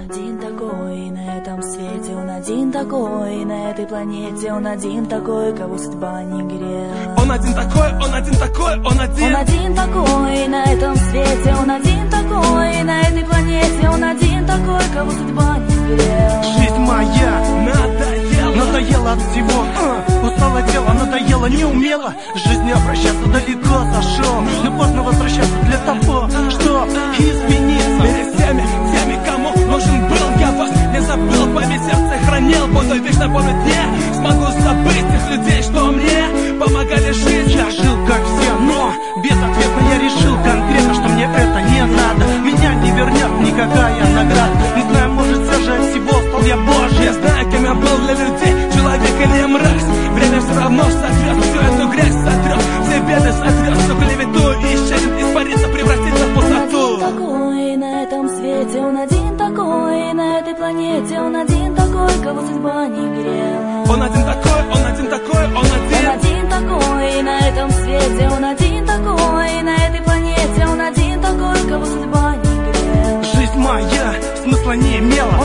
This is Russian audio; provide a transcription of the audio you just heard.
один такой на этом свете, он один такой на этой планете, он один такой, кого судьба не грела. Он один такой, он один такой, он один. Он один такой на этом свете, он один такой на этой планете, он один такой, кого судьба не грела. Жизнь моя надоела от всего, устало тело, надоело, не умела жизнью обращаться, далеко зашел, но поздно возвращаться для того, что измениться перед теми, кому нужен был. Я вас не забыл, память сердце хранил, буду вечно помнить, не смогу забыть тех людей, что мне помогали жить. Я жил как все, но безответно я решил конкретно, что мне это не надо, меня не вернет никакая награда. Не знаю, может, все же от всего стал я Божий. Я знаю, кем я был для людей, человек или мразь. Время все равно сотрет всю эту грязь, сотрет все беды, сотрет всю клевету и исчезнет, испарится, превратится в пустоту. Он один такой на этом свете, он один такой на этой планете, он один такой, кого судьба не грела. Он один такой, он один такой, он один. Он один такой на этом свете, он один такой на этой планете, он один такой, кого судьба не грела. Жизнь моя смысла не имела,